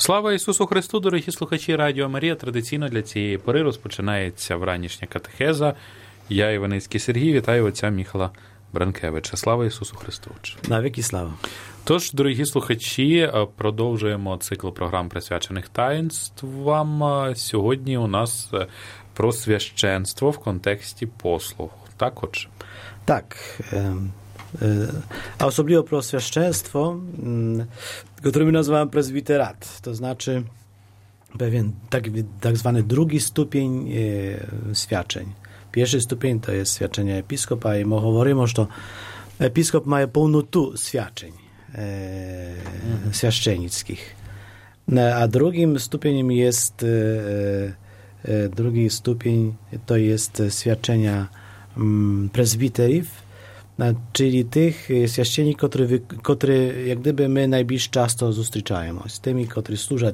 Слава Ісусу Христу, дорогі слухачі Радіо Марія. Традиційно для цієї пори розпочинається вранішня катехеза. Я, Іваницький Сергій, вітаю отця Міхала Бранкевича. Слава Ісусу Христу. Навіки слава. Тож, дорогі слухачі, продовжуємо цикл програм присвячених таїнствам. Сьогодні у нас про священство в контексті послуг. Так, отже? Так. A osobliwo pro świadectwo, które my nazywamy prezbiterat, to znaczy pewien tak zwany drugi stupień świadczeń. Pierwszy stupień to jest świadczenie episkopa i my mówimy, że episkop ma pełnotę świadczeń świadczenickich. A drugim stupieniem jest drugi stupień to jest świadczenia prezbiterów, czyli tych świadczeników, które jak gdyby my najbliżej często zустрічаємо. Z tymi, którzy służą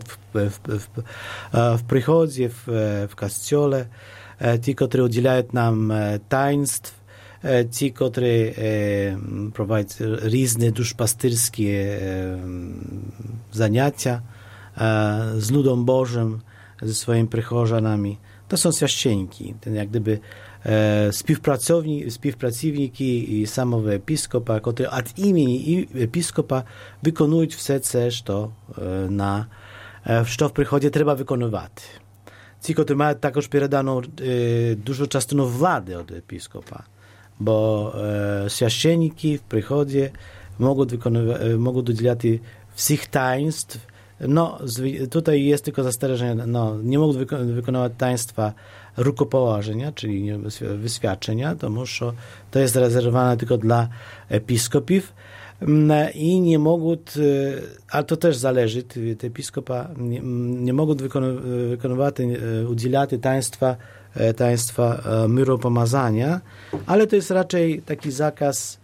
w przychodzie, w kościele, ci, którzy udzielają nam taństw, ci, którzy prowadzą różne duszpasterskie zajęcia z ludem Bożym, ze swoimi przychodzanami. To są świadczeniki, jak gdyby співпрацівники і самого епіскопа, котрі від імені епіскопа виконують все це, що в приході треба виконувати. Ці, котрі мають також передану дуже частину влади від епіскопа, бо священники в приході можуть уділяти всіх таїнств. No, tutaj jest tylko zastrzeżenie, nie mogą wykonywać taństwa rukopołożenia, czyli wyświadczenia, to jest rezerwowane tylko dla episkopów i nie mogą, ale to też zależy od episkopa, nie mogą wykonywać, udzielać taństwa miropomazania, ale to jest raczej taki zakaz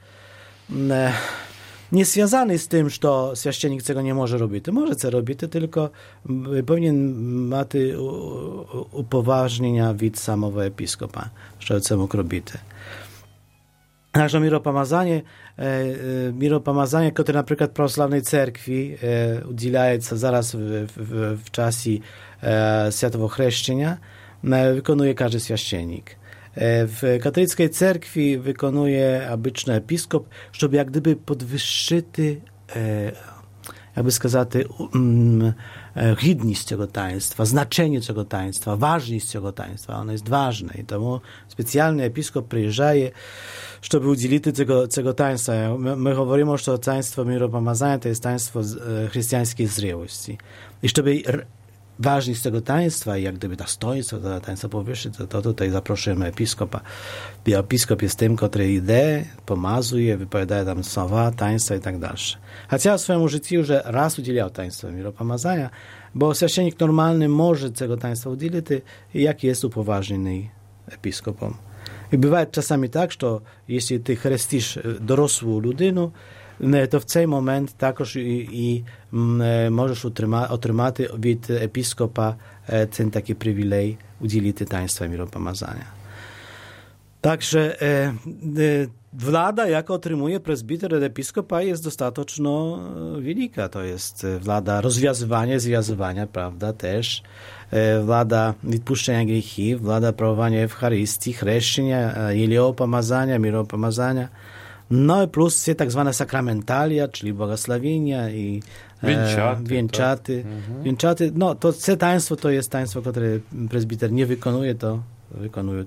nie związany z tym, że świadczenik tego nie może robić. Może to robić, tylko powinien mieć upoważnienia od samego episkopa, że to mógł robić. Także miropomazanie, które na przykład prawosławnej cerkwi udzielają zaraz w czasie świętego chrzczenia, wykonuje każdy świadczenik. W katolickiej cerkwi wykonuje obyczny episkop, żeby jak gdyby podwyższyć, jakby сказати, gidność tego taństwa, znaczenie tego taństwa, ważność tego taństwa. Ono jest ważne i temu specjalny episkop przyjeżdża, żeby udzielić tego taństwa. My mówimy, że taństwo miropomazania to jest taństwo chrześcijańskiej zręczności. I żeby ważność tego taństwa i jak gdyby dostojeństwo tego taństwa powyższyć, to tutaj zaprosimy episkopa. I episkop jest tym, który idzie, pomazuje, wypowiada tam słowa, taństwa i tak dalej. Chociaż w swoim życiu już raz udzielał taństwo miropomazania, bo święcennik normalny może tego taństwa udzielić, jak jest upoważniony episkopom. I bywa czasami tak, że jeśli ty chrzcisz dorosłą ludynę, to w ten moment також і можеш отримати від епіскопа ten taki przywilej udzielić taństwa miropomazania. Także władza, jaka otrzymuje prezbiter od episkopa, jest dostatecznie wielka. To jest władza rozwiązywania, związywania, prawda, też. Władza odpuszczenia grzechów, władza prowadzienia Eucharystii, chrzczenia, jeliopomazania, miropomazania. No i plus все tak zwane sakramentalia, czyli błogosławienia i wieńczaty. Wieńczaty, no to це taństwo to jest taństwo, które prezbiter nie wykonuje, to wykonują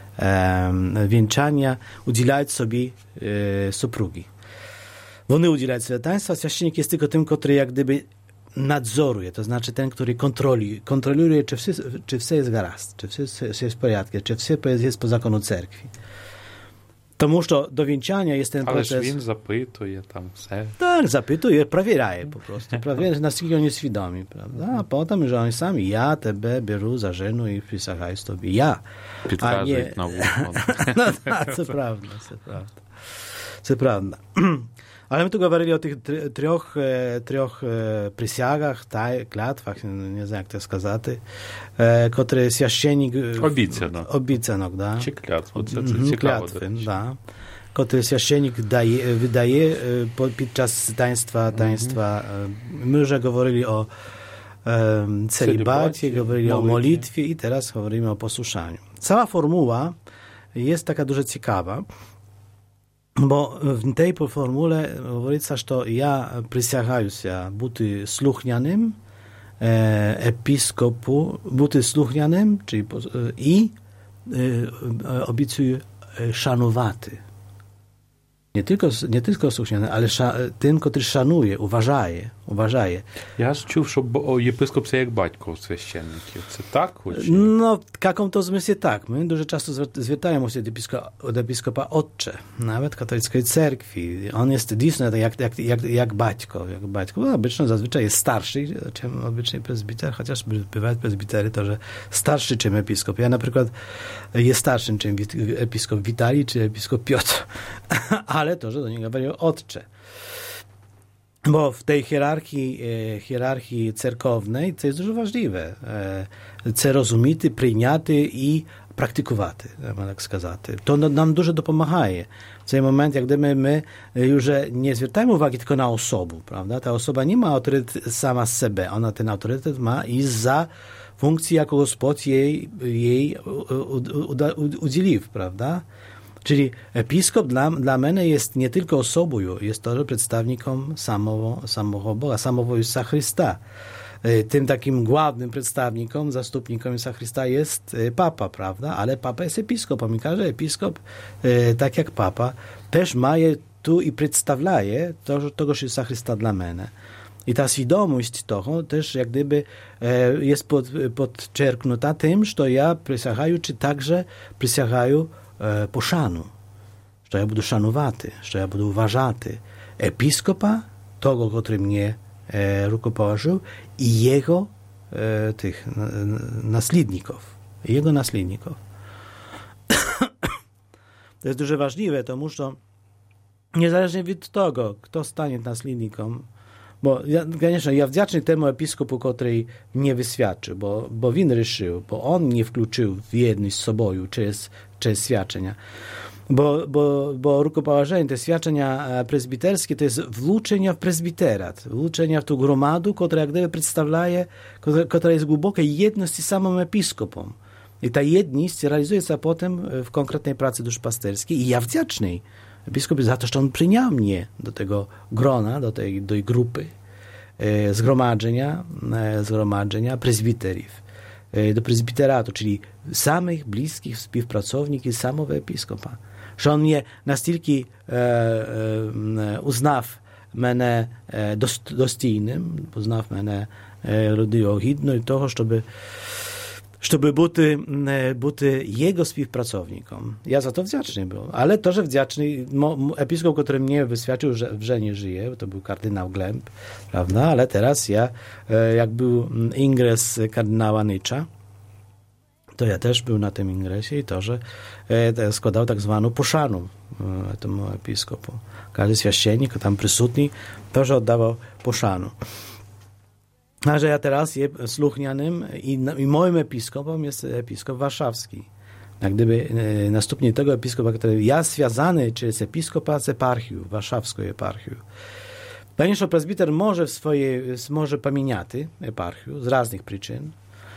wieńczania, udzielają sobie suprugi. One udzielają sobie taństwa, święcennik jest tylko tym, który jak gdyby nadzoruje, to znaczy ten, który kontroluje, czy wszystko jest garast, czy wszystko jest w porządku, czy wszystko jest po zakonu cerkwi. Тому що до вінчання є ten процес. Але ж він запитує там все. Так, запитує, перевіряє просто. Перевіряє, наскільки вони свідомі, правда? А потім вже вони самі, я тебе беру за жену і присягаю з тобі. Я. Підказують на вухо. Це правда, це правда. Це правда. Ale my tu говорили o tych трьох присягах, клятвах, не знаю, як це сказати, котрі священник... Обіцянок, да. Чи клятву, це цікаво. Клятви, да. Котрі священник видає під час таїнства. Ми вже говорили celibacie, mówili o modlitwie i teraz mówimy o posłuszaniu. Cała formuła jest taka дуже ciekawa, bo w tej formule mówi się, że ja przysięgаю się być słuchnianym episkopu, być słuchnianym, czyli i obiecuję szanowaty. Nie tylko słuchniany, ale tym, który szanuje, uważaje. Я ж чув, що єпископ це як батько священників. Це так? No, w jakim to zmysłie tak. My dużo czasu zwracają się od episkopa Otcze, nawet katolickiej cerkwi. On jest dysny jak batько. No, obyczaj zazwyczaj jest starszy, czym obyczaj prezbiter, chociaż bywają prezbitery to, że starszy czym episkop. Ja na przykład jest starszym czym episkop Witalij czy episkop Piotr. Ale to, że do niego mówią Otcze. Bo w tej hierarchii cerkownej to jest dużo ważliwe. Це розуміти, прийняти і практикувати, так сказати. То нам дуже допомагає. W tym momencie, jak gdyby my już nie zwracamy uwagi tylko na osobę, prawda? Ta osoba nie ma autorytet sama z siebie. Ona ten autorytet ma i za funkcję, jaką Gospod jej udzielił, prawda? Czyli episkop dla mnie jest nie tylko osobą, jest też przedstawnikiem samego Boga, samego Jezusa Chrysta. Tym takim głównym przedstawnikiem, zastupnikiem Jezusa Chrysta jest papa, prawda? Ale papa jest episkopem i każdy episkop, tak jak papa, też ma je tu i przedstawia tego Jezusa Chrysta dla mnie. I ta świadomość tego też jak gdyby jest podczerknięta tym, że ja przysięgаю, czy także przysięgаю poszanu, że ja będę szanowaty, że ja będę uważaty episkopa, tego, który mnie rukopołożył i jego tych naslідników. Jego naslідników. To jest дуже ważne, тому що niezależnie od tego, kto stanie naslідnikiem, bo ja wdzięczny temu episkopu, który mnie wyświadczył, bo on решил, bo on nie wkluczył w jedność z sobą przez świadczenia. Bo rukopołożenie, te świadczenia prezbiterskie, to jest włóczenie w prezbiterat, włóczenie w tą gromadę, która jak gdyby przedstawia, która jest głębokiej jedności z samym episkopem. I ta jedność realizuje się potem w konkretnej pracy duszpasterskiej i ja wdzięczny episkopie za to, że on przyjął mnie do tego grona, do tej grupy zgromadzenia prezbiterów, do prezbiteratu, czyli samych bliskich współpracowników samego episkopa. Że on mnie настільки uznав мене достойним, uznав мене людиною гідною того, żeby być jego współpracownikiem. Ja za to wdzięczny był. Ale to, że wdzięczny episkop, który mnie wyświadczył, że nie żyje, to był kardynał Glemp, prawda? Ale teraz jak był ingres kardynała Nycza, to ja też był na tym ingresie i to, że składał tak zwaną poszanu temu episkopu. Każdy święcennik tam przysutny też oddawał poszanu. A że ja teraz jestem słuchnianym i moim episkopem jest episkop warszawski. Jak gdyby następnie tego episkopa, który ja związany przez episkopa z eparchią, warszawską eparchią. Ponieważ prezbiter może pamiętać eparchię z różnych przyczyn.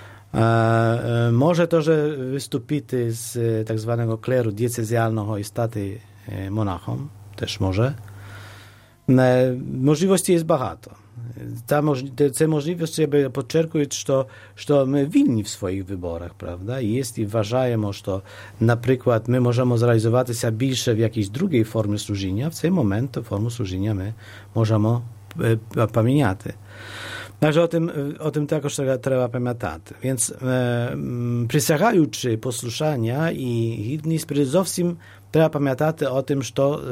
Może to, że wystąpić z tak zwanego kleru diecezjalnego i staty monachom, też może. Możliwości jest bardzo. Te możliwości jakby podczerkują, że my winni w swoich wyborach, prawda? I jeśli uważamy, że na przykład my możemy zrealizować się więcej w jakiejś drugiej formie służenia, w tym momencie tę formę służenia my możemy pamiętać. Także o tym też trzeba pamiętać. Więc przysięgający posłuszania i hidnis przede wszystkim trzeba pamiętać o tym,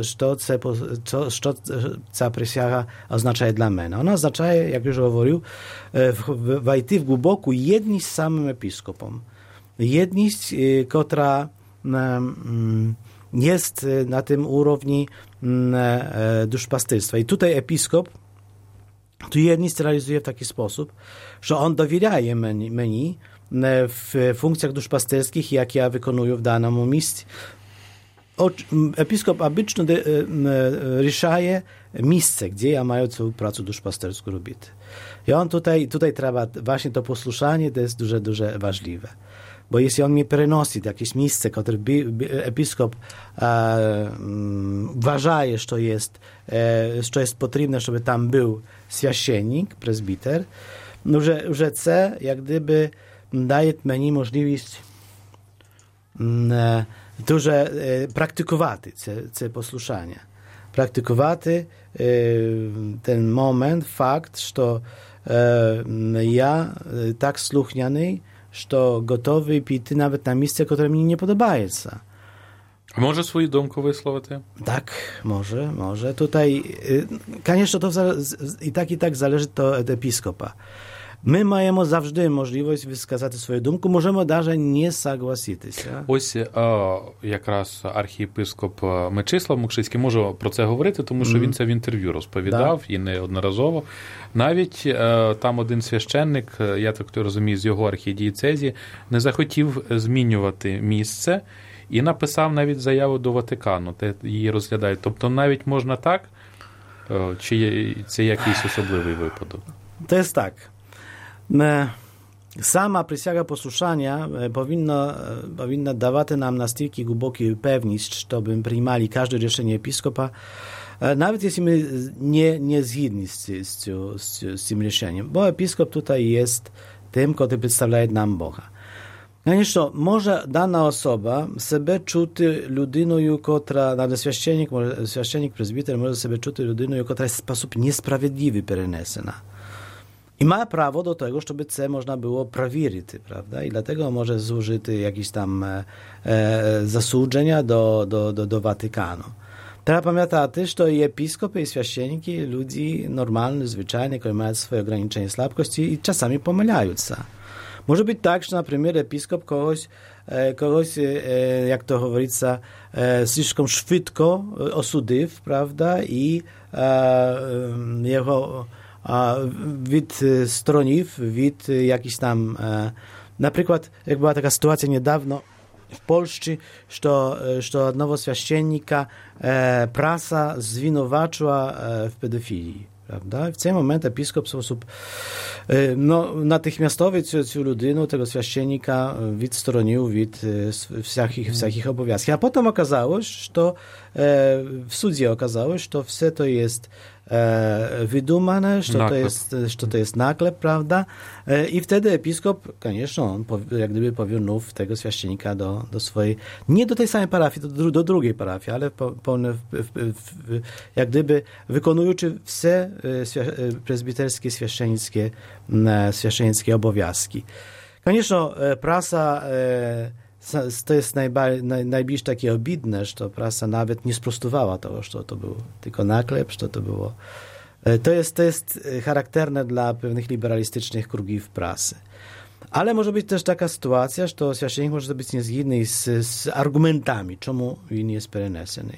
co ta przysięga oznacza dla mnie. Ona oznacza, jak już mówił, wejść w głęboką jedność z samym episkopem. Jedność, która jest na tym równi duszpasterstwa. I tutaj episkop tu jedność realizuje w taki sposób, że on dowieraje mnie w funkcjach duszpasterskich, jak ja wykonuję w danym miejscu. episkop обычно рішає місце, gdzie ja mają całą pracę duszpasterską robić. I on tutaj trzeba właśnie to posłuszanie, to jest duże, duże ważliwe. Bo jeśli on mi przenosi jakieś miejsce, które episkop uważa, że jest potrzebne, żeby tam był święcennik, prezbiter, no, że chce, jak gdyby daje mi możliwość дуже практикувати це послушання. Практикувати ten moment, fakt, że ja tak słuchniany, że gotowy pіти nawet na miejsce, które mi nie podoba się. A może swою думку висловити? Tak, może. Tutaj, конечно, to i tak zależy to od episkopa. Ми маємо завжди можливість висказати свою думку, можемо навіть не согласитися. Ось якраз архієпископ Мечислав Мокшицький може про це говорити, тому що він це в інтерв'ю розповідав і неодноразово. Навіть там один священник, я так розумію, з його архідієцезії, не захотів змінювати місце і написав навіть заяву до Ватикану, де її розглядають. Тобто навіть можна так, чи це якийсь особливий випадок? To jest tak. Sama przysięga posłuszania powinna dawać nam настільки głęboki pewność, żeby przyjmali każde решение episkopa, nawet jeśli my nie zgodni z tym решением, bo episkop tutaj jest tym, który przedstawia nam Boga. Конечно, może dana osoba себе чути людиною, котра, навіть священник, презбітер, може себе чути людиною, котра в sposób niesprawiedliwy перенесена. I ma prawo do tego, żeby це można było przewierzyć, prawda? I dlatego może zużyć jakieś tam zasłużenia do Watykanu. Trzeba pamiętać, że i episkopy, i święcieniki, ludzie normalni, zwyczajni, którzy mają swoje ograniczenia, słabkości i czasami pomylają się. Może być tak, że na przykład episkop kogoś, jak to mówiится, слишком szybko osudził, prawda? I jego відсторонів від якісь там, наприклад, як була така ситуація недавно в Польщі, що одного священника праса звинувачила в педофілії. Prawda? W tym momencie episkop w sposób natychmiastowy цю людину, tego święcennika, відсторонив від всяких obowiązków. A potem okazało się, że w sądzie okazało się, że все to jest wydumane, że to jest naklep, prawda? I wtedy episkop, конечно, on jak gdyby powierzył tego święcennika do swojej, nie do tej samej parafii, do drugiej parafii, ale jak gdyby wykonujący все prezbiterskie, święcieńskie obowiązki. Конечно, prasa to jest najbliżej takie obidne, że prasa nawet nie sprostowała tego, że to był tylko naklep, że to było. To jest charakterne dla pewnych liberalistycznych krugów prasy. Ale może być też taka sytuacja, że święcennik może być niezgodny z argumentami, czemu on jest перенесений.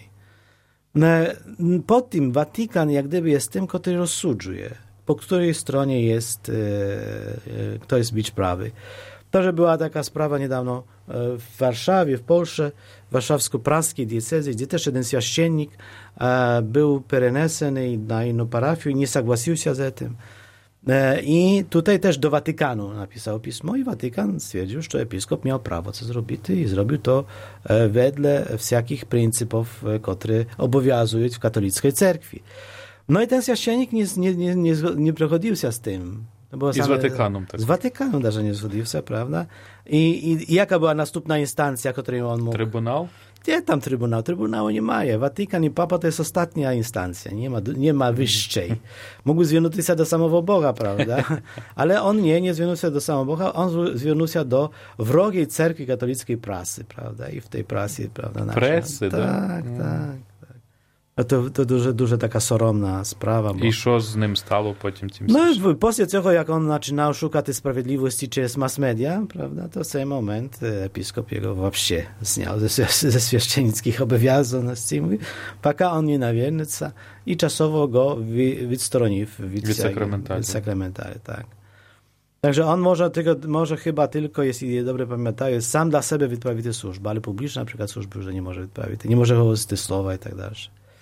Po tym Watykan jak gdyby jest tym, który rozsądzuje, po której stronie jest, kto jest być prawy. To, że była taka sprawa niedawno w Warszawie, w Polsce, warszawsko-praskiej diecezji, gdzie też jeden święcennik był перенесений na inną parafię i nie zgodził się z tym. I tutaj też do Watykanu napisał pismo i Watykan stwierdził, że episkop miał prawo co zrobić i zrobił to wedle wszelkich pryncypów, które obowiązują w katolickiej cerkwi. No i ten święcennik nie przechodził się z tym. I z Watykanem. Tak. Z Watykanem даже nie zgodził się, prawda? I jaka była następna instancja, której on mógł... Trybunał? Gdzie tam trybunał? Trybunału nie ma. Watykan i Papa to jest ostatnia instancja. Nie ma wyższej. Mógł zwierzyć się do samego Boga, prawda? Ale on nie zwierzył się do samego Boga. On zwierzył się do wrogiej cerkwi katolickiej prasy, prawda? I w tej prasie, prawda? Presy, tak? Tak. To дуже taka soromna sprawa. I co z nim stało po tym? No, после tego, jak on zaczynał szukać sprawiedliwości przez mass media, prawda, to w ten moment episkop jego вообще zniał ze święcenickich obowiązków, mówi, пока on nie nawiernica i czasowo go відсторонив від sakramentary, tak. Także on może chyba tylko, jeśli dobrze pamiętaję, sam dla siebie wyprawić tę służbę, ale publiczna na przykład służby już nie może wyprawić. Nie może chodzić te słowa i tak dalej.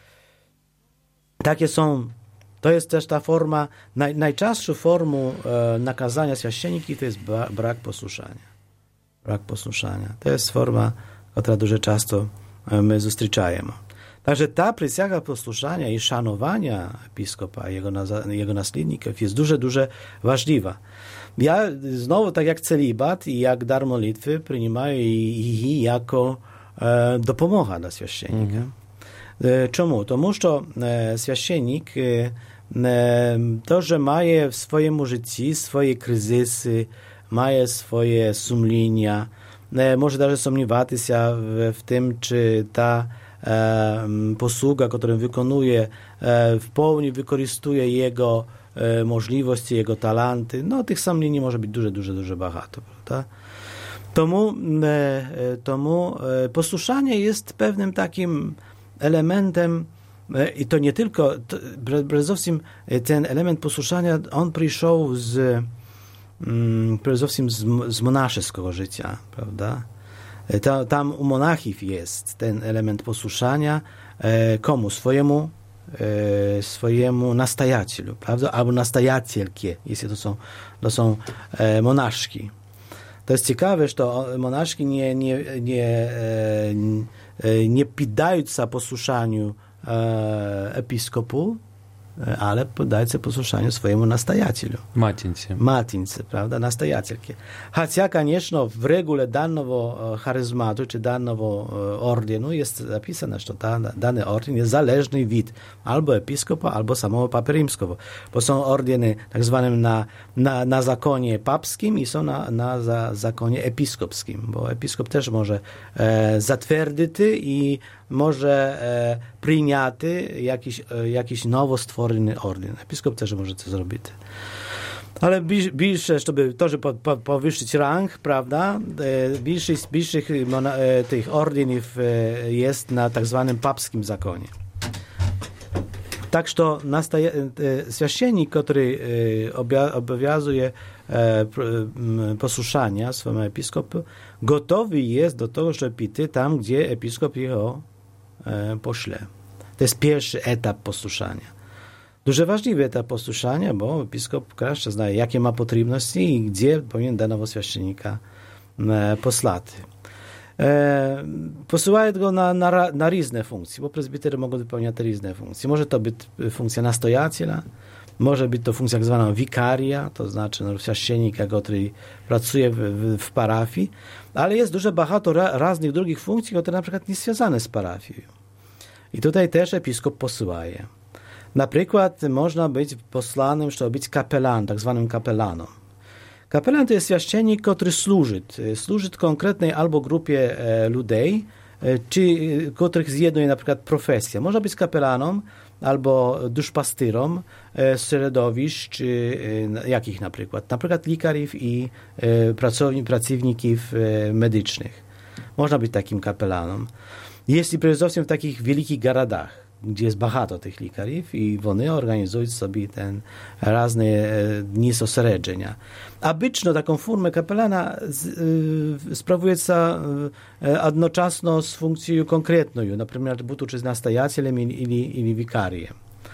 Takie są, to jest też ta forma, najczęstszą formą nakazania święcieniki to jest brak posłuszania. Brak posłuszania. To jest forma, która дуже często my zустрічаємо. Także ta przysięga posłuszania i szanowania episkopa i jego naslідників jest дуже ważna. Ja znowu, tak jak celibat i jak dar modlitwy, przyjmuję ich jako dopomoga dla święcennika. Czemu? Тому що święcennik to, że ma w swoim życiu swoje kryzysy, ma swoje sumienia, może даже sądzać się w tym, czy ta posługa, którą wykonuje, w pełni wykorzystuje jego możliwości, jego talenty. No, tych sumień może być dużo багато, prawda? Tomu posłuszanie jest pewnym takim elementem, i to nie tylko, przede ten element posłuszania, on przyszedł przede wszystkim z monaszego życia, prawda? Tam u monachów jest ten element posłuszania komu? Swojemu nastajacielu, prawda? Albo nastajacielkie, jeśli to są monaszki. To jest ciekawe, że monaszki nie poddają się posłuszaniu episkopu, ale poddają się posłuszaniu swojemu nastajacielu. Matince, prawda? Nastajacielkie. Chociaż, конечно, w regule danego charyzmatu czy danego ordenu jest zapisane, że dany orden jest zależny od albo episkopa, albo samego papy rzymskiego. Bo są ordieny tak zwanym na zakonie papskim i są na zakonie episkopskim, bo episkop też może zatwierdzić i może przyjąć jakiś nowo stworzony orden. Episkop też może to zrobić. Ale bliższe, żeby też powyższyć rang, prawda, bliższych tych ordynów jest na tak zwanym papskim zakonie. Tak, że święcennik, który obowiązuje posłuszania swojemu episkopu, gotowy jest do tego, żeby iść tam, gdzie episkop jego pośle. To jest pierwszy etap posłuszania. Дуже важливий етап posłuszania, bo episkop краще знає, jakie ma potrzebności i gdzie powinien danego święcennika posłać. Posyłają go na różne funkcje, bo prezbitery mogą wypełniać różne funkcje. Może to być funkcja nastojaciela, może być to funkcja tak zwana wikaria, to znaczy święcennika, który pracuje w parafii, ale jest dużo багато różnych drugich funkcji, które na przykład nie związane z parafią. I tutaj też episkop posyłaje. Na przykład można być posłanym, żeby być kapelan, tak zwanym kapelanom. Kapelan to jest święcennik, który służy konkretnej albo grupie ludzi, czy których zjednuje na przykład profesja. Można być kapelanom albo duszpastyrą z środowisk, jakich na przykład? Na przykład lekarzy i pracowników medycznych. Można być takim kapelanom. Jeśli przede wszystkim w takich wielkich gradach, gdzie jest багато tych lekarzy i one organizują sobie różne dni zosередження. Obyczno taką formę kapelana sprawuje się jednocześnie z funkcją konkretną, na przykład будучи nastojacielem ili wikariem.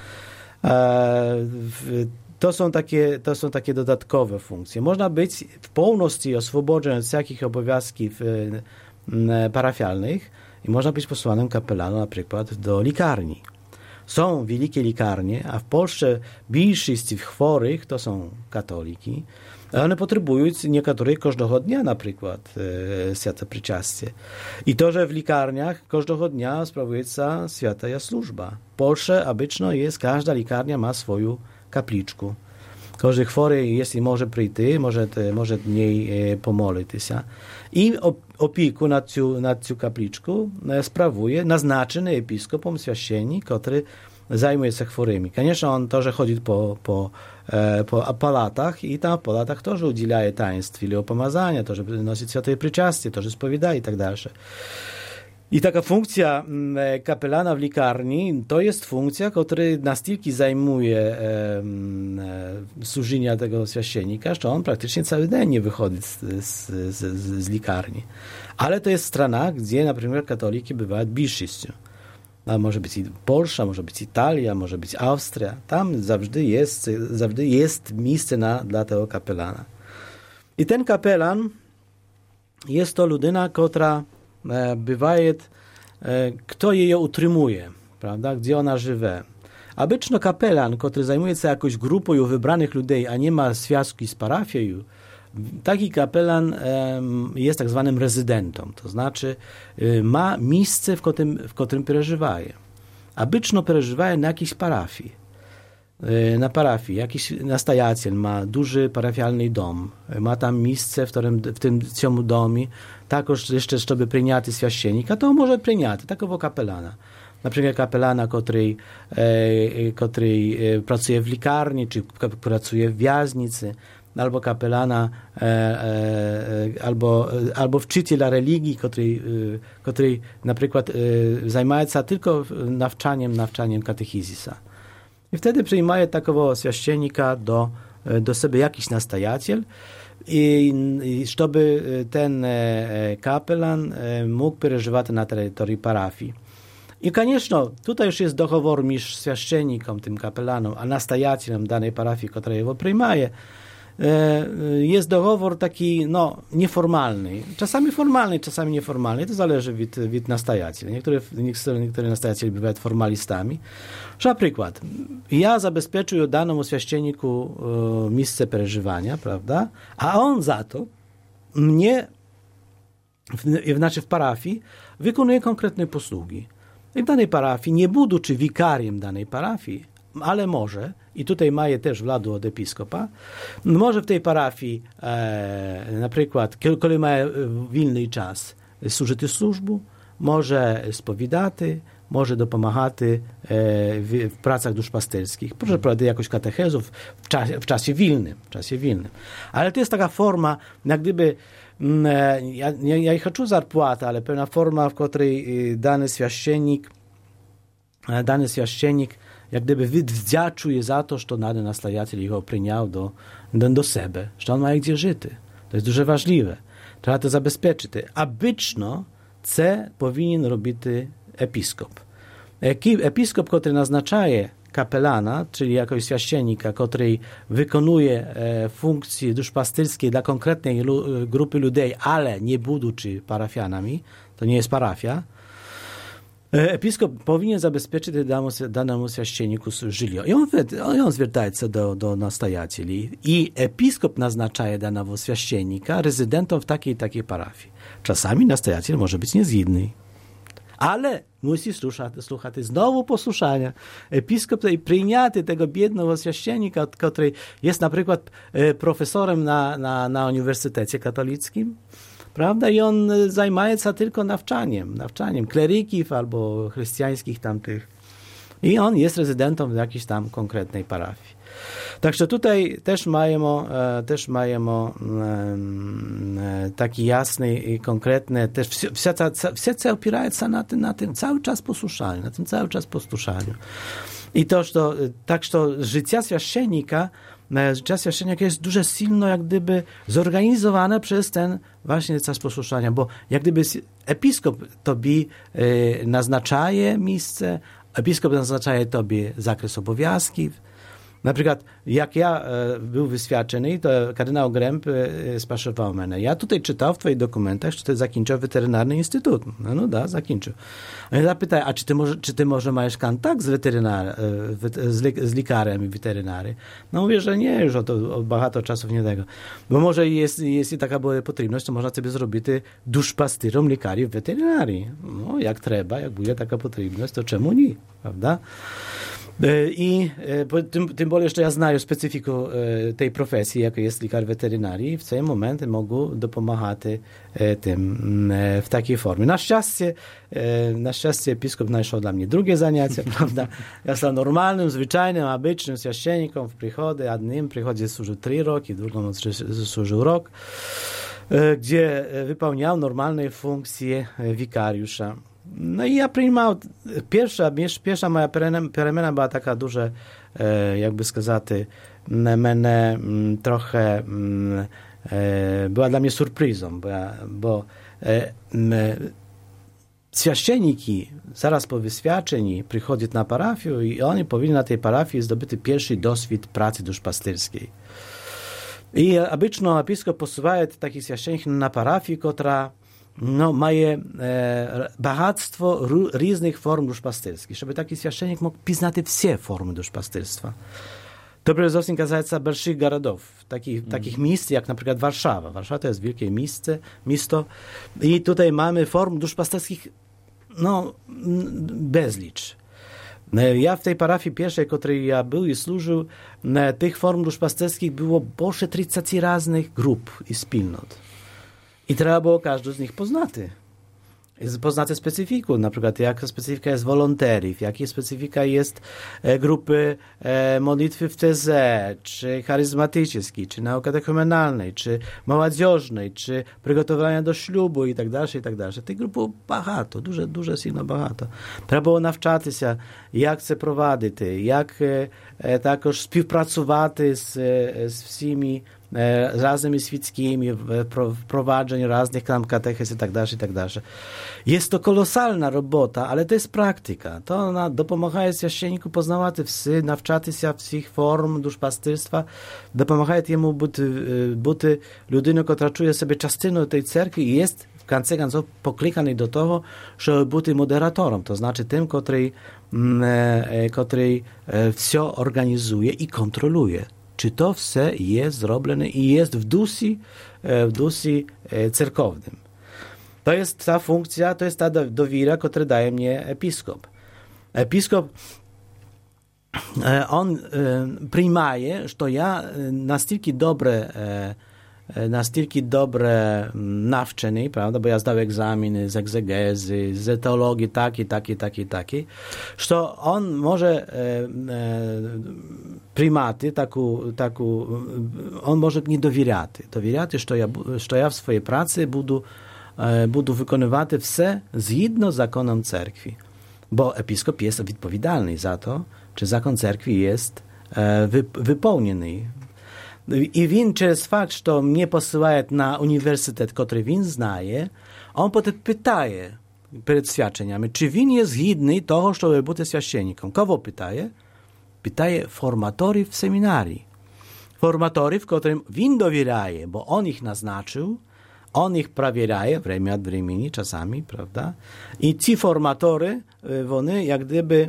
To są takie dodatkowe funkcje. Można być w pełności oswobodzony z jakich obowiązków parafialnych i można być posłanym kapelanem na przykład do lekarni. Są wielkie lekarnie, a w Polsce większość chorych to są katoliki. One potrzebują niektórych każdego dnia na przykład święte przyczastie. I to, że w lekarniach każdego dnia sprawuje się święta służba. W Polsce obyczno jest, każda lekarnia ma swoją kapliczkę. Każdy chory, jeśli może przyjść, może w niej pomolić się. I opieku nad tą kapliczką sprawuje naznaczony episkopom święcennik, który zajmuje się chorymi. Конечно, on też chodzi po palatach i tam w palatach też udziela taństw ili opomazania, też nosi święte przyczastie, też spowiada i tak dalej. I taka funkcja kapelana w lekarni to jest funkcja, która настільки zajmuje służenia tego święcennika, że on praktycznie cały dzień nie wychodzi z lekarni. Ale to jest strona, gdzie na przykład katoliki bywają większością. A może być Polska, może być Italia, może być Austria. Tam zawsze jest miejsce dla tego kapelana. I ten kapelan jest to ludyna, która bywaje, kto jej utrzymuje, prawda, gdzie ona żyje. Obyczno kapelan, który zajmuje się jakąś grupą wybranych ludzi, a nie ma związku z parafią, taki kapelan jest tak zwanym rezydentem, to znaczy ma miejsce, w którym przeżywa. Obyczno przeżywa na jakiejś parafii. Na parafii jakiś nastajaciel ma duży parafialny dom, ma tam miejsce, w tym domie, takoż jeszcze, żeby przyjąć święcennika, to może przyjąć takiego kapelana. Na przykład kapelana, który pracuje w lekarni, czy pracuje w wязnicy, albo kapelana, albo wczyciela religii, który na przykład zajmuje się tylko nawczaniem katechizisa. I wtedy przyjmuje takiego święcennika do siebie jakiś nastajaciel, i żeby ten kapelan mógł przeżywać na terytorium parafii. I koniecznie tutaj już jest dochowor między święcennikiem, tym kapelanem, a nastajacielem danej parafii, która jego przyjmuje. Jest dochowor taki, nieformalny. Czasami formalny, czasami nieformalny. To zależy od nastajaciela. Niektóre nastajaciele bywają formalistami. Na przykład, ja zabezpieczuję danemu święcenniku miejsce przeżywania, prawda? A on za to mnie, w parafii, wykonuje konkretne posługi. I w danej parafii, nie będący wikariem danej parafii, ale może, i tutaj maje też władzę od episkopa, może w tej parafii, na przykład, kiedy ma wolny czas, służyć służbu, może spowiadać, może dopomagać w pracach duszpasterskich, może prowadzić jakąś katechezów w czasie wolnym. Ale to jest taka forma, jak gdyby, ja nie chcę zarpłatę, ale pewna forma, w której dany święcennik jak gdyby wdzięczuje za to, że dany nastajaciel jego przyjął do siebie, że on ma gdzie żyć. To jest dużo ważliwe. Trzeba to zabezpieczyć. Obyczno ce powinien robić episkop. Episkop, który naznaczaje kapelana, czyli jakoś święcennika, który wykonuje funkcje duszpasterskie dla konkretnej grupy ludzi, ale nie będący parafianami, to nie jest parafia, episkop powinien zabezpieczyć danemu święcenniku życie. I on zwraca się do nastajacieli. I episkop naznacza danego święcennika rezydentem w takiej parafii. Czasami nastajaciel może być niezgodny. Ale musi słuchać znowu posłuszania. Episkop przyjąć tego biednego święcennika, który jest na przykład profesorem na Uniwersytecie Katolickim, prawda? I on zajmuje się tylko nawczaniem kleryków albo chrześcijańskich tamtych. I on jest rezydentem w jakiejś tam konkretnej parafii. Także tutaj też mają taki jasny i konkretny, też wszyscy opierają się na tym cały czas posłuszaniu. I to, że tak, że życie święcennika jest dużo silno, jak gdyby zorganizowane przez ten właśnie czas posłuszania, bo jak gdyby episkop tobie naznaczaje miejsce, episkop naznaczaje tobie zakres obowiązków. Na przykład, jak ja był wyświadczony, to kardynał Gręb spaszował mnie. Ja tutaj czytał w twoich dokumentach, że ty zakończył weterynarny instytut. No da, zakończył. A ja zapytał, a czy ty może masz kontakt z lekarzem weterynary? No mówię, że nie, już od bardzo czasów nie tego. Bo może jeśli taka była potrzebność, to można sobie zrobić duszpastyrom lekarzy w weterynarii. No, jak trzeba, jak będzie taka potrzebność, to czemu nie, prawda? I tym bardziej, że ja znaję specyfikę tej profesji, jaką jest lekarz weterynarii, w tym momencie mogą dopomagać tym w takiej formie. Na szczęście episkop znalazł dla mnie drugie zajęcie, prawda? Ja jestem normalnym, zwyczajnym, obycznym święcennikiem w przychodzie. Jednym przychodzie służył 3 roki, w drugim służył rok, gdzie wypełniał normalne funkcje wikariusza. No i ja przyjmował, pierwsza moja перемена była taka duża, jakby сказати, мене trochę była dla mnie surprizą, bo święcieniki zaraz po wyświadczeniu przychodzą na parafię i oni powinni na tej parafii zdobyć pierwszy doświad pracy duszpasterskiej. I obyczajnie episkop posyła takich święceników na parafię, która ma bogactwo różnych form duszpasterskich, żeby taki święcennik mógł poznać wszystkie formy duszpasterstwa. To przede kazается больших городов, takich miejsc jak na przykład Warszawa. Warszawa to jest wielkie miasto i tutaj mamy form duszpasterskich bezlicz. Ja w tej parafii pierwszej, w której ja był i służył, tych form duszpasterskich było больше 30 różnych grup i wspólnot. I trzeba było każdą z nich poznać. Poznać specyfikę, na przykład jaka specyfika jest wolontariów, jaka specyfika jest grupy modlitwy w TZ, czy charyzmatycznej, czy naukotechumenalnej, czy młodzieżnej, czy przygotowania do ślubu i tak dalej, i tak dalej. Tych grup było багато, дуже сильно багато. Trzeba było навчатися, jak це провадити, jak також співпрацювати з всіми raznymi świeckimi, wprowadzeń różnych tam katechez i tak dalej. Jest to kolosalna robota, ale to jest praktyka. To ona dopomaga święcieniku poznawać nawczać się wszystkich form duszpasterstwa, dopomaga jemu być ludyną, która czuje sobie частиною tej cerkwi i jest w końcu końców poklikany do tego, żeby być moderatorem, to znaczy tym, który wszystko organizuje i kontroluje. Czy to wszystko jest zrobione i jest w duszy cerkownym. To jest ta funkcja, to jest ta dowiera, która daje mnie episkop. Episkop, on przyjmuje, że ja настільки добре навчений, правда, бо я здав egzaminy z egzegezy, z teologii takiej, że on może przyjmować on może nie dowierać, że ja w swojej pracy budu wykonywać wszystko zgodnie z zakonem cerkwi, bo episkop jest odpowiedzialny za to, czy zakon cerkwi jest wypełniony. I win przez fakt, że mnie posyła na uniwersytet, który win znaje, on potem pytaje przed świadczeniami, czy win jest zgodny toho, żeby być święcennikiem. Kogo pytaje? Pytaje formatorów w seminarii. Formatorów, którym win dowieraje, bo on ich naznaczył, on ich prawieraje, время od времени, czasami, prawda? I ci formatory, one jak gdyby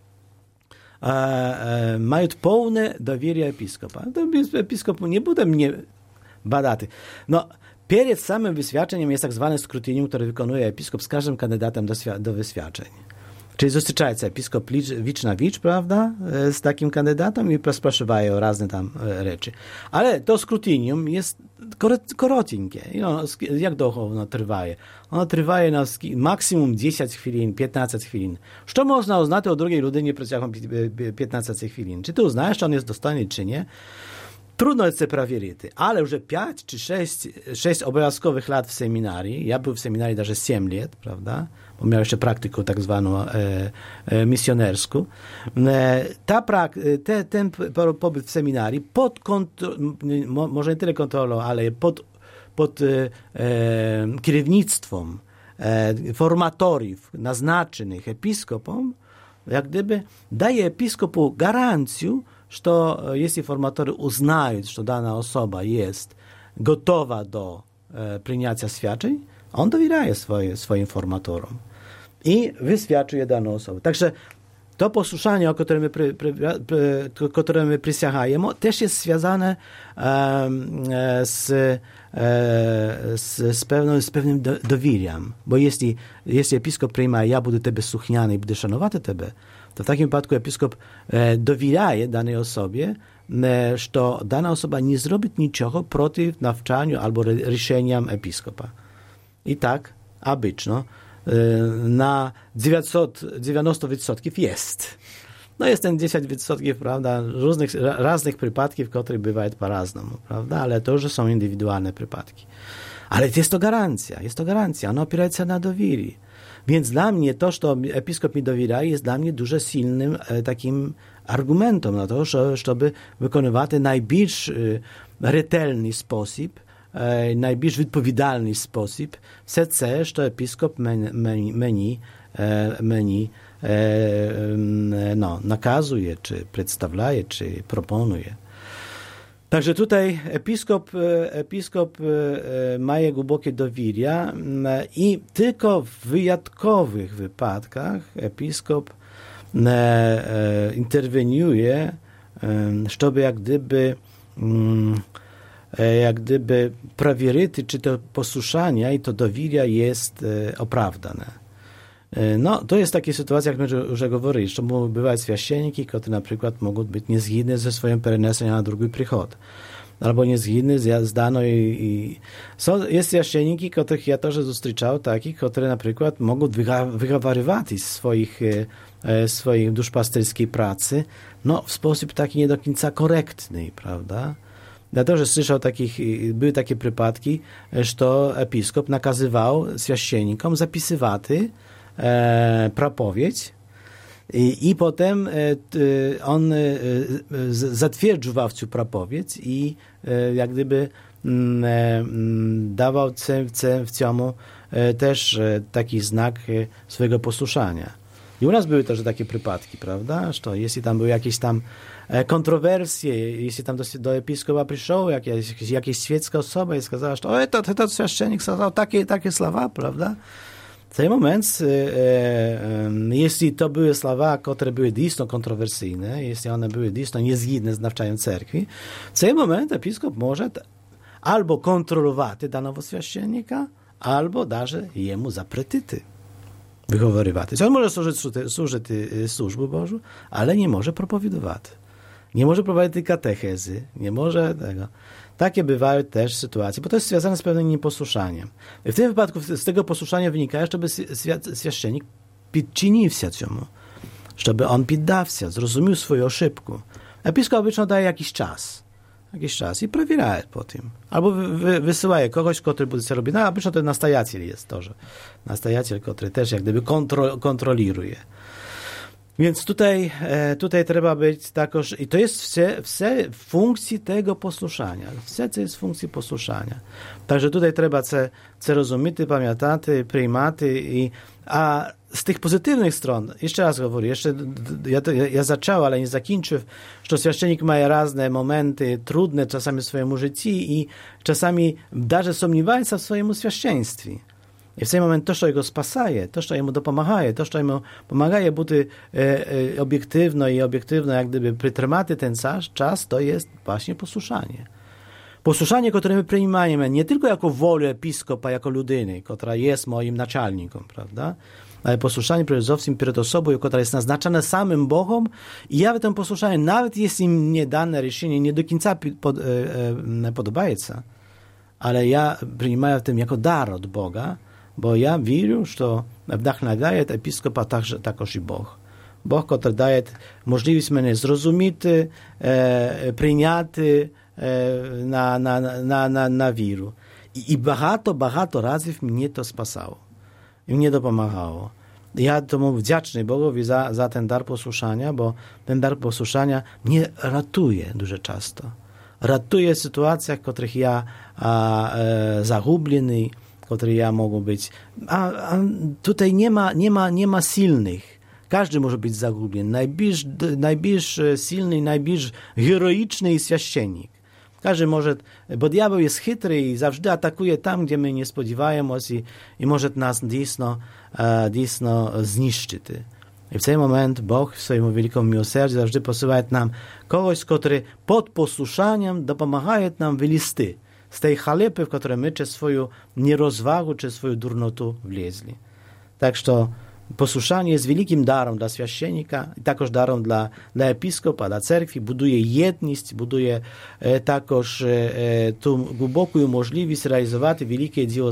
mają pełne dowierie episkopa. Episkop nie bude mnie badać. Przed samym wyświadczeniem jest tak zwane skrutynium, które wykonuje episkop z każdym kandydatem do wyświadczeń. Czyli zустрічається episkop wicz na wicz, prawda, z takim kandydatem i rozpraszywają różne tam rzeczy. Ale to skrutynium jest krótkie. Jak długo ono trwa? Ono trwa na maksimum 10 chwilin, 15 chwilin. Co można uznać o drugiej ludynie przeciągiem 15 chwilin? Czy ty uznajesz, czy on jest dostojny, czy nie? Trudno jest to sprawdzić, ale już 5 czy 6 obowiązkowych lat w seminarii, ja był w seminarii даже 7 lat, prawda, bo miał jeszcze praktykę tak zwaną misjonerską, ten pobyt w seminarii może nie tyle kontrolą, ale pod kierownictwem formatorów naznaczonych episkopom, jak gdyby daje episkopu gwarancję, że jeśli formatory uznają, że dana osoba jest gotowa do przyjęcia świadczeń, on dowieraje swoim formatorom i wyświadczuje daną osobę. Także to posłuszanie, o którym my przysięgamy, też jest związane z pewnym dowieriem. Bo jeśli episkop przyjmie, ja będę Tebe słuchniany i będę szanować Tebe, to w takim wypadku episkop dowieraje danej osobie, że dana osoba nie zrobi niczego przeciw nawczaniu albo решениям episkopa. I tak, obyczajno, na 90% jest. Jest ten 10%, prawda, różnych przypadków, które bywają po-raznemu, prawda, ale to już są indywidualne przypadki. Ale jest to gwarancja, ona opiera się na dowierii. Więc dla mnie to, że episkop mi dowiera, jest dla mnie дуже silnym takim argumentem na to, żeby wykonywać najbardziej rzetelny sposób, najbardziej odpowiedzialny sposób все це, що episkop meni nakazuje, czy przedstawia, czy proponuje. Także tutaj episkop ma głębokie dowieria i tylko w wyjątkowych wypadkach episkop interweniuje, żeby jak gdyby przewierzyć, czy to posłuszanie i to dowieria jest oprawdane. No, to jest taka sytuacja, jak my już говорили, że bywają święcieniki, które na przykład mogą być niezgodne ze swoim przenieseniem na drugi przychód. Albo niezgodne z daną jest święcieniki, których ja też zустрічał, takich, które na przykład mogą wygawarywać swoich duszpasterskiej pracy, no, w sposób taki nie do końca korektny, prawda? Dlatego, że słyszał były takie przypadki, że episkop nakazywał święcienikom zapisywać propowiedź i potem on zatwierdzał tę propowiedź i jak gdyby dawał w ciemu też taki znak swojego posłuszania. I u nas były też takie przypadki, prawda? Że jeśli tam były jakieś tam kontrowersje, jeśli tam do episkopa przyszło jakaś świecka osoba i сказała, że to święcennik сказал takie słowa, prawda? W ten moment, jeśli to były słowa, które były dійсно kontrowersyjne, jeśli one były dійсно niezgodne z nawczeniem cerkwi, w ten moment episkop może albo kontrolować danego święcennika, albo даже jemu zapretity wychowywać. On może służyć służbę Bożą, ale nie może propowiadować. Nie może prowadzić katechezy, nie może tego. Takie bywają też sytuacje, bo to jest związane z pewnym nieposłuszaniem. I w tym wypadku z tego posłuszania wynika, żeby święcennik podczynił się temu, żeby on poddał się, zrozumiał swoją ошибку. Episkop obično daje jakiś czas i prowiera po tym. Albo wysyła kogoś, który będzie to robić. No, obično to nastajaciel jest to, że nastajaciel, który też jak gdyby kontroluje. Więc tutaj trzeba być takoż, i to jest wse funkcji tego posłuszania. Wse to jest funkcji posłuszania. Także tutaj trzeba це rozumieć, pamiętać, przyjmać a z tych pozytywnych stron, jeszcze raz mówię, ja zacząłem, ale nie zakończył, że święcennik ma różne momenty trudne czasami w swoim życiu i czasami даже сомневается w swoim święceństwie. I w ten moment to, co jego spasaje, to, co jemu dopomaga, to, co jemu pomaga być obiektywno i obiektywno, jak gdyby przytrzymać ten czas, to jest właśnie posłuszanie. Posłuszanie, które my przyjmujemy nie tylko jako wolę episkopa, jako ludyny, która jest moim naczelnikiem, prawda? Ale posłuszanie przede wszystkim przed osobą, która jest naznaczona samym Bogiem i ja w tym posłuszaniu, nawet jeśli mnie dane решение nie do końca podoba się, ale ja przyjmuję w tym jako dar od Boga, bo ja wierzę, że wdachnawiaje episkopa także i Bóg. Bóg, który daje możliwość mnie zrozumieć, przyjąć na wierę. I багато razy mnie to spasało. I mnie to pomagało. Ja tomu wdzięczny Bogowi za ten dar posłuszania, bo ten dar posłuszania mnie ratuje dużo często. Ratuje w sytuacjach, w których ja zagubiony, w których ja mogę być. A tutaj nie ma silnych. Każdy może być zagubiony. Najbardziej silny, najbardziej heroiczny święcennik. Każdy może, bo diabeł jest chytry i zawsze atakuje tam, gdzie my nie spodziewamy się i może nas dійсно zniszczyć. I w ten moment Bóg w swoim wielkim miłosierdziu zawsze posyła nam kogoś, który pod posłuszaniem dopomaga nam wyliść z tej chalepy, w której my czy swoją nierozwagę, czy swoją durnotę wlezli. Tak, że posłuszanie jest wielkim darem dla święcennika i także darem dla episkopa, dla cerkwi, buduje jedność, buduje także tą głęboką możliwość realizować wielkie dzieło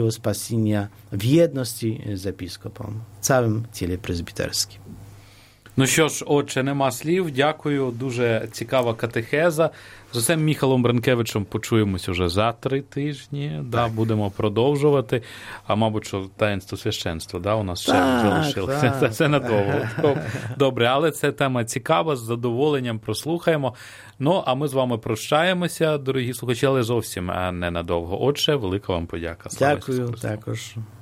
spasienia w jedności z episkopem, w całym ciele prezbiterskim. Ну що ж, отче, нема слів. Дякую. Дуже цікава катехеза. З отцем Міхалом Бренкевичем почуємось уже за 3 тижні. Да, будемо продовжувати. А мабуть, що таїнство священства, да, у нас ще залишилося. Це надовго. Добре, але це тема цікава, з задоволенням прослухаємо. Ну, а ми з вами прощаємося, дорогі слухачі, але зовсім ненадовго. Отже, велика вам подяка. Дякую також.